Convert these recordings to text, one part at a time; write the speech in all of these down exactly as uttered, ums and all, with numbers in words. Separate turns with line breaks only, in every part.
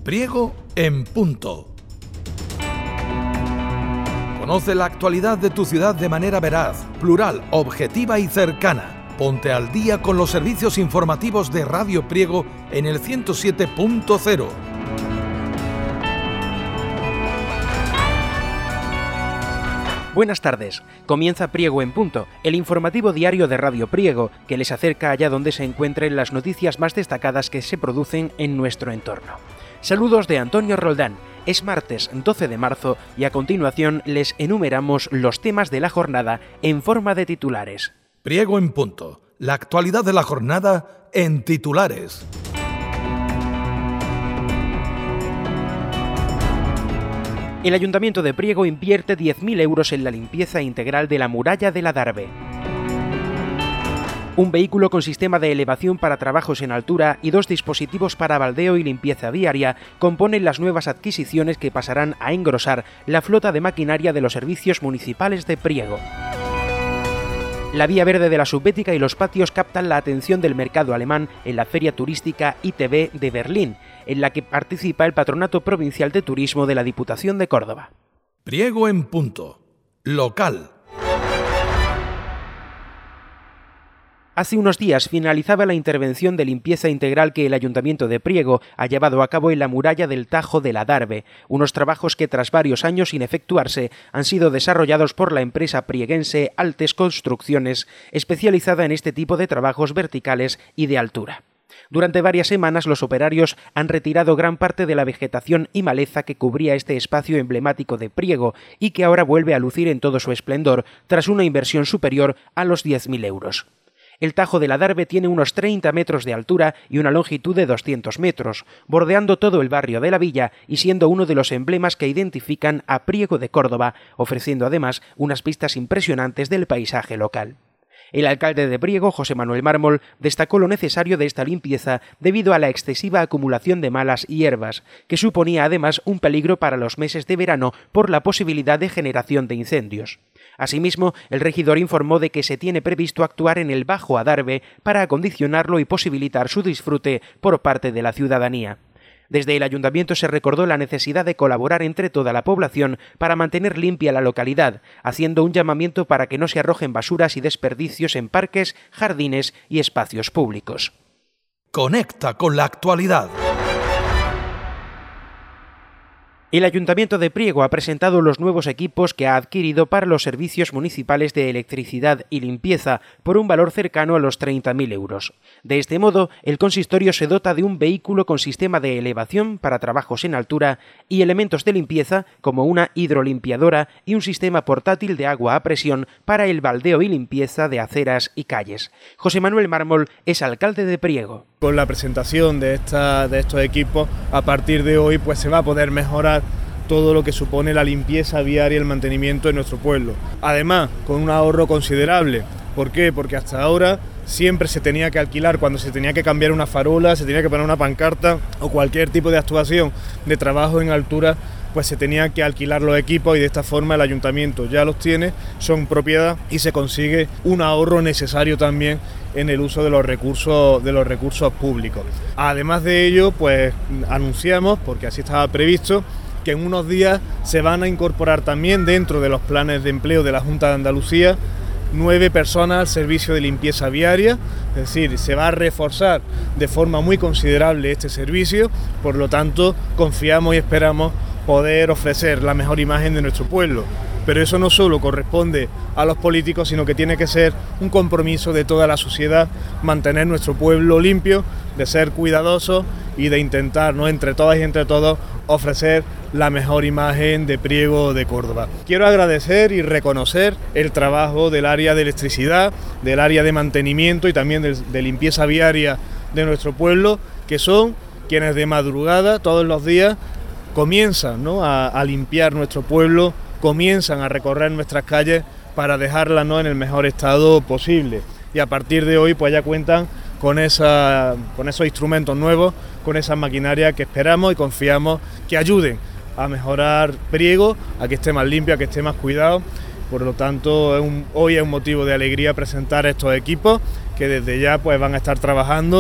Priego en punto. Conoce la actualidad de tu ciudad de manera veraz, plural, objetiva y cercana. Ponte al día con los servicios informativos de Radio Priego en el ciento siete punto cero.
Buenas tardes. Comienza Priego en punto, el informativo diario de Radio Priego, que les acerca allá donde se encuentren las noticias más destacadas que se producen en nuestro entorno. Saludos de Antonio Roldán. Es martes doce de marzo y a continuación les enumeramos los temas de la jornada en forma de titulares.
Priego en punto. La actualidad de la jornada en titulares.
El Ayuntamiento de Priego invierte diez mil euros en la limpieza integral de la muralla del Adarve. Un vehículo con sistema de elevación para trabajos en altura y dos dispositivos para baldeo y limpieza viaria componen las nuevas adquisiciones que pasarán a engrosar la flota de maquinaria de los servicios municipales de Priego. La vía verde de la Subbética y los patios captan la atención del mercado alemán en la feria turística I T B de Berlín, en la que participa el Patronato Provincial de Turismo de la Diputación de Córdoba.
Priego en punto. Local.
Hace unos días finalizaba la intervención de limpieza integral que el Ayuntamiento de Priego ha llevado a cabo en la muralla del Tajo del Adarve, unos trabajos que tras varios años sin efectuarse han sido desarrollados por la empresa prieguense Altes Construcciones, especializada en este tipo de trabajos verticales y de altura. Durante varias semanas los operarios han retirado gran parte de la vegetación y maleza que cubría este espacio emblemático de Priego y que ahora vuelve a lucir en todo su esplendor tras una inversión superior a los diez mil euros. El Tajo del Adarve tiene unos treinta metros de altura y una longitud de doscientos metros, bordeando todo el barrio de la villa y siendo uno de los emblemas que identifican a Priego de Córdoba, ofreciendo además unas vistas impresionantes del paisaje local. El alcalde de Priego, José Manuel Mármol, destacó lo necesario de esta limpieza debido a la excesiva acumulación de malas hierbas, que suponía además un peligro para los meses de verano por la posibilidad de generación de incendios. Asimismo, el regidor informó de que se tiene previsto actuar en el Bajo Adarve para acondicionarlo y posibilitar su disfrute por parte de la ciudadanía. Desde el ayuntamiento se recordó la necesidad de colaborar entre toda la población para mantener limpia la localidad, haciendo un llamamiento para que no se arrojen basuras y desperdicios en parques, jardines y espacios públicos.
Conecta con la actualidad.
El Ayuntamiento de Priego ha presentado los nuevos equipos que ha adquirido para los servicios municipales de electricidad y limpieza por un valor cercano a los treinta mil euros. De este modo, el consistorio se dota de un vehículo con sistema de elevación para trabajos en altura y elementos de limpieza como una hidrolimpiadora y un sistema portátil de agua a presión para el baldeo y limpieza de aceras y calles. José Manuel Mármol es alcalde de Priego.
Con la presentación de, esta, de estos equipos, a partir de hoy pues se va a poder mejorar todo lo que supone la limpieza viaria y el mantenimiento de nuestro pueblo. Además, con un ahorro considerable. ¿Por qué? Porque hasta ahora siempre se tenía que alquilar, cuando se tenía que cambiar una farola, se tenía que poner una pancarta o cualquier tipo de actuación de trabajo en altura, pues se tenía que alquilar los equipos y de esta forma el ayuntamiento ya los tiene, son propiedad y se consigue un ahorro necesario también en el uso de los recursos de los recursos públicos. Además de ello, pues anunciamos, porque así estaba previsto, que en unos días se van a incorporar también dentro de los planes de empleo de la Junta de Andalucía nueve personas al servicio de limpieza viaria, es decir, se va a reforzar de forma muy considerable este servicio, por lo tanto confiamos y esperamos poder ofrecer la mejor imagen de nuestro pueblo. Pero eso no solo corresponde a los políticos, sino que tiene que ser un compromiso de toda la sociedad, mantener nuestro pueblo limpio, de ser cuidadosos y de intentar, ¿no?, entre todas y entre todos, ofrecer la mejor imagen de Priego de Córdoba. Quiero agradecer y reconocer el trabajo del área de electricidad, del área de mantenimiento y también de, de limpieza viaria de nuestro pueblo, que son quienes de madrugada, todos los días, comienzan, ¿no?, a, a limpiar nuestro pueblo, comienzan a recorrer nuestras calles para dejarlas, ¿no?, en el mejor estado posible. Y a partir de hoy pues ya cuentan con, esa, con esos instrumentos nuevos, con esa maquinaria que esperamos y confiamos que ayuden a mejorar Priego, a que esté más limpio, a que esté más cuidado. Por lo tanto, es un, hoy es un motivo de alegría presentar estos equipos que desde ya pues van a estar trabajando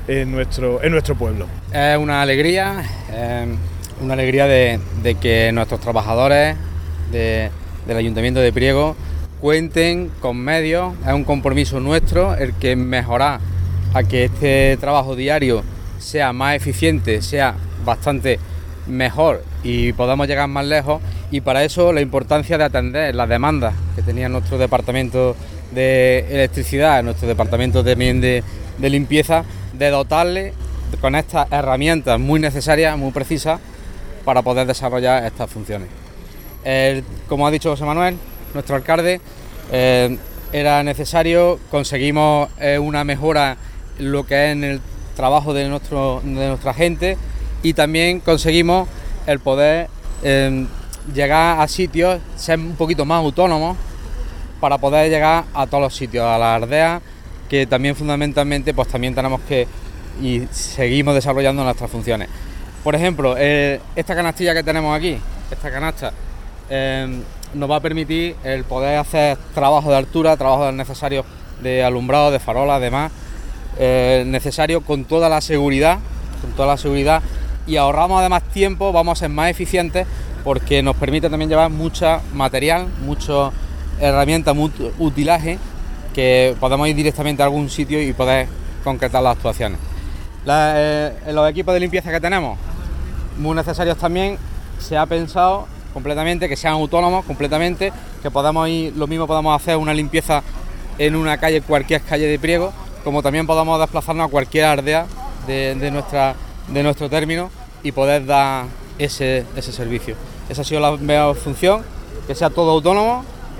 en nuestro, en nuestro pueblo.
Es una alegría, eh, una alegría de, de que nuestros trabajadores de, del Ayuntamiento de Priego cuenten con medios. Es un compromiso nuestro el que mejorar a que este trabajo diario sea más eficiente, sea bastante mejor y podamos llegar más lejos, y para eso la importancia de atender las demandas que tenía nuestro departamento de electricidad, nuestro departamento también de, de limpieza, de dotarle con estas herramientas muy necesarias, muy precisas, para poder desarrollar estas funciones. El, como ha dicho José Manuel, nuestro alcalde, eh, era necesario, conseguimos eh, una mejora en lo que es en el trabajo de, nuestro, de nuestra gente, y también conseguimos el poder eh, llegar a sitios, ser un poquito más autónomos para poder llegar a todos los sitios, a las aldeas, que también fundamentalmente pues también tenemos que y seguimos desarrollando nuestras funciones. Por ejemplo, eh, esta canastilla que tenemos aquí, esta canasta, eh, nos va a permitir el poder hacer trabajo de altura, trabajos necesarios de alumbrado, de farolas, demás, eh, necesario con toda la seguridad, con toda la seguridad, y ahorramos además tiempo, vamos a ser más eficientes porque nos permite también llevar mucho material, muchas herramientas, mucho utilaje, que podemos ir directamente a algún sitio y poder concretar las actuaciones. La, eh, los equipos de limpieza que tenemos, muy necesarios también, se ha pensado completamente que sean autónomos completamente, que podamos ir, lo mismo podamos hacer una limpieza en una calle, cualquier calle de Priego, como también podamos desplazarnos a cualquier aldea de, de, nuestra, de nuestro término y poder dar ese, ese servicio. Esa ha sido la mejor función, que sea todo autónomo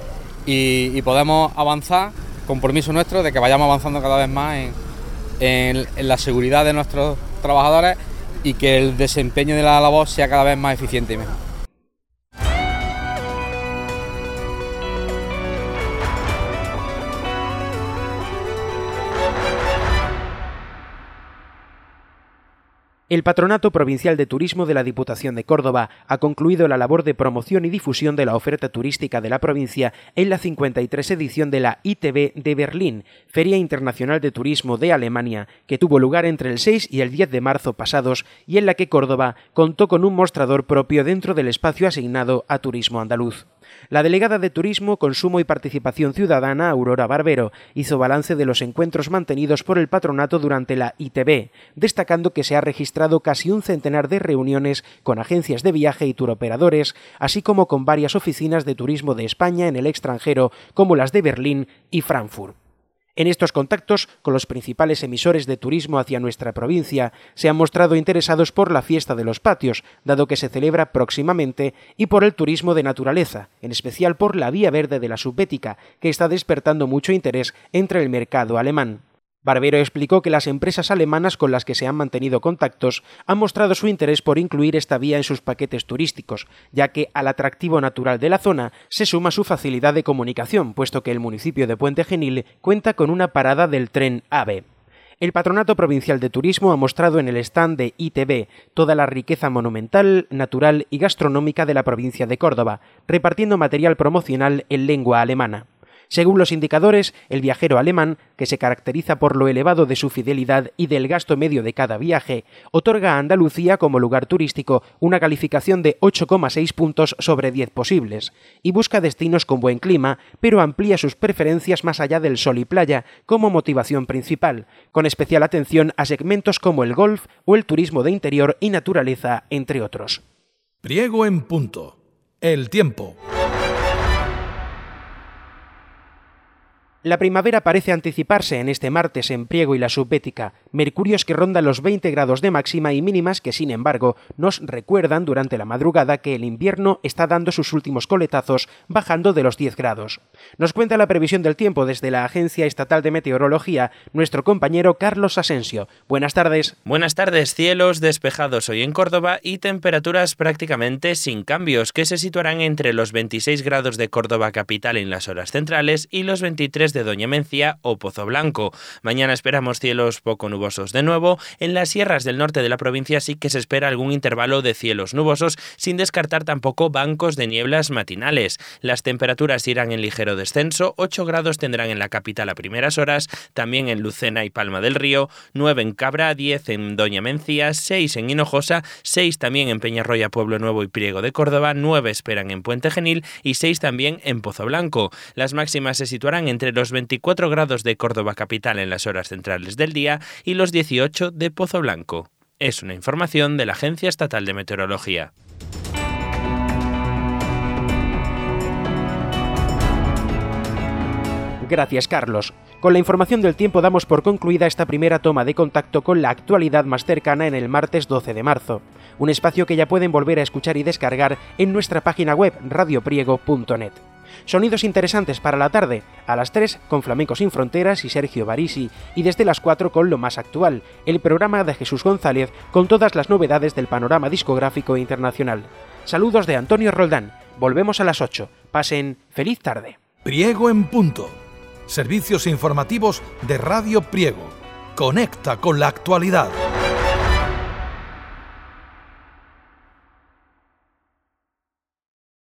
y, y podemos avanzar, compromiso nuestro de que vayamos avanzando cada vez más en, en, en la seguridad de nuestros trabajadores y que el desempeño de la labor sea cada vez más eficiente y mejor.
El Patronato Provincial de Turismo de la Diputación de Córdoba ha concluido la labor de promoción y difusión de la oferta turística de la provincia en la cincuenta y tres edición de la I T B de Berlín, Feria Internacional de Turismo de Alemania, que tuvo lugar entre el seis y el diez de marzo pasados y en la que Córdoba contó con un mostrador propio dentro del espacio asignado a Turismo Andaluz. La delegada de Turismo, Consumo y Participación Ciudadana, Aurora Barbero, hizo balance de los encuentros mantenidos por el patronato durante la I T B, destacando que se ha registrado casi un centenar de reuniones con agencias de viaje y turoperadores, así como con varias oficinas de turismo de España en el extranjero, como las de Berlín y Frankfurt. En estos contactos con los principales emisores de turismo hacia nuestra provincia, se han mostrado interesados por la Fiesta de los Patios, dado que se celebra próximamente, y por el turismo de naturaleza, en especial por la Vía Verde de la Subbética, que está despertando mucho interés entre el mercado alemán. Barbero explicó que las empresas alemanas con las que se han mantenido contactos han mostrado su interés por incluir esta vía en sus paquetes turísticos, ya que al atractivo natural de la zona se suma su facilidad de comunicación, puesto que el municipio de Puente Genil cuenta con una parada del tren AVE. El Patronato Provincial de Turismo ha mostrado en el stand de I T B toda la riqueza monumental, natural y gastronómica de la provincia de Córdoba, repartiendo material promocional en lengua alemana. Según los indicadores, el viajero alemán, que se caracteriza por lo elevado de su fidelidad y del gasto medio de cada viaje, otorga a Andalucía como lugar turístico una calificación de ocho coma seis puntos sobre diez posibles, y busca destinos con buen clima, pero amplía sus preferencias más allá del sol y playa como motivación principal, con especial atención a segmentos como el golf o el turismo de interior y naturaleza, entre otros.
Priego en punto. El tiempo.
La primavera parece anticiparse en este martes en Priego y la Subbética, mercurios que rondan los veinte grados de máxima y mínimas que, sin embargo, nos recuerdan durante la madrugada que el invierno está dando sus últimos coletazos, bajando de los diez grados. Nos cuenta la previsión del tiempo desde la Agencia Estatal de Meteorología nuestro compañero Carlos Asensio. Buenas tardes.
Buenas tardes, cielos despejados hoy en Córdoba y temperaturas prácticamente sin cambios, que se situarán entre los veintiséis grados de Córdoba capital en las horas centrales y los veintitrés de Doña Mencía o Pozo Blanco. Mañana esperamos cielos poco nubosos de nuevo. En las sierras del norte de la provincia sí que se espera algún intervalo de cielos nubosos, sin descartar tampoco bancos de nieblas matinales. Las temperaturas irán en ligero descenso, ocho grados tendrán en la capital a primeras horas, también en Lucena y Palma del Río, nueve en Cabra, diez en Doña Mencía, seis en Hinojosa, seis también en Peñarroya, Pueblo Nuevo y Priego de Córdoba, nueve esperan en Puente Genil y seis también en Pozo Blanco. Las máximas se situarán entre los veinticuatro grados de Córdoba capital en las horas centrales del día y los dieciocho de Pozo Blanco. Es una información de la Agencia Estatal de Meteorología.
Gracias, Carlos. Con la información del tiempo damos por concluida esta primera toma de contacto con la actualidad más cercana en el martes doce de marzo, un espacio que ya pueden volver a escuchar y descargar en nuestra página web radio priego punto net. Sonidos interesantes para la tarde, a las tres con Flamenco Sin Fronteras y Sergio Barisi, y desde las cuatro con Lo Más Actual, el programa de Jesús González con todas las novedades del panorama discográfico internacional. Saludos de Antonio Roldán, volvemos a las ocho. Pasen feliz tarde.
Priego en punto. Servicios informativos de Radio Priego. Conecta con la actualidad.